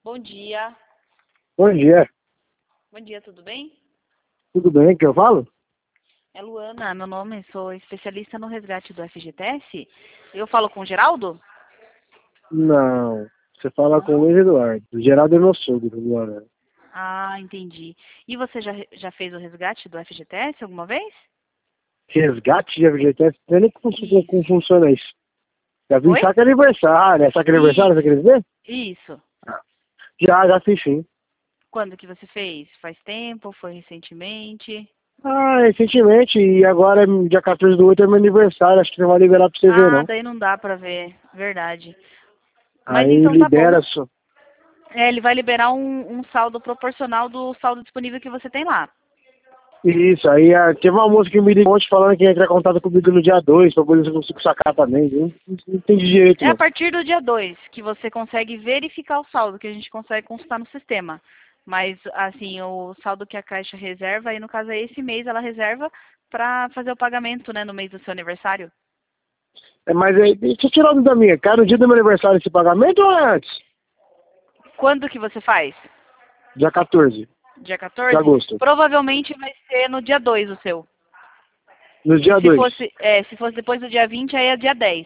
Bom dia. Bom dia. Bom dia, tudo bem? Tudo bem? Que eu falo? É Luana, meu nome, sou especialista no resgate do FGTS. Eu falo com o Geraldo? Não. Você fala com o Não? Luiz Eduardo. O Geraldo é meu sogro agora. Ah, entendi. E você já fez o resgate do FGTS alguma vez? Resgate de FGTS? Não sei nem como Isso. funciona isso. Já vi Oi? saque aniversário. É saque aniversário, você Isso. quer dizer? Isso. Já fiz sim. Quando que você fez? Faz tempo? Foi recentemente? Recentemente. E agora, dia 14/8, é meu aniversário. Acho que não vai liberar pra você ver, Ah, não. daí não dá pra ver. Verdade. Mas Aí então tá bom. libera só. Ele vai liberar um saldo proporcional do saldo disponível que você tem lá. Isso, aí teve uma moça que me ligou ontem falando que ia entrar em contato comigo no dia 2, pra poder ver se eu consigo sacar também. Eu não entendi direito, É a não. partir do dia 2 que você consegue verificar o saldo, que a gente consegue consultar no sistema. Mas, assim, o saldo que a Caixa reserva, aí no caso é esse mês, ela reserva para fazer o pagamento, né, no mês do seu aniversário. Mas aí, deixa eu tirar da minha. Cai no dia do meu aniversário esse pagamento ou é antes? Quando que você faz? Dia 14 Dia de 14? agosto. Provavelmente vai ser no dia 2 o seu. No dia Se 2. fosse, se fosse depois do dia 20, aí é dia 10.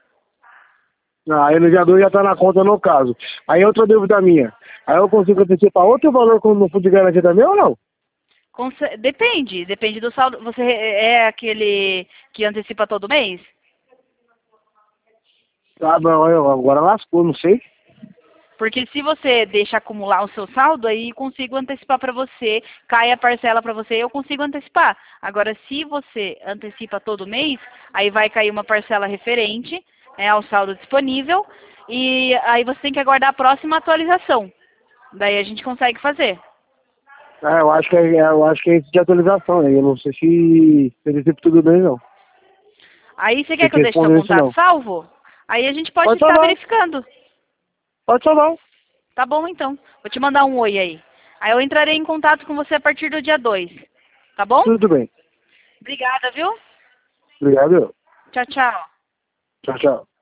Aí no dia 2 já tá na conta no caso. Aí outra dúvida minha. Aí eu consigo antecipar outro valor como no fundo de garantia também ou não? Depende do saldo. Você é aquele que antecipa todo mês? Ah, não, agora lascou, não sei. Porque se você deixa acumular o seu saldo, aí consigo antecipar para você, cai a parcela para você, eu consigo antecipar. Agora, se você antecipa todo mês, aí vai cair uma parcela referente, ao saldo disponível, e aí você tem que aguardar a próxima atualização. Daí a gente consegue fazer. Eu acho que é esse de atualização aí. Eu não sei se antecipo tudo bem, não. Aí você quer Tem que que eu deixe seu responder isso contato não. salvo? Aí a gente pode Pode estar salvar. verificando. Pode salvar. Tá bom, então. Vou te mandar um oi aí. Aí eu entrarei em contato com você a partir do dia 2. Tá bom? Tudo bem. Obrigada, viu? Obrigado. Tchau, tchau. Tchau, tchau.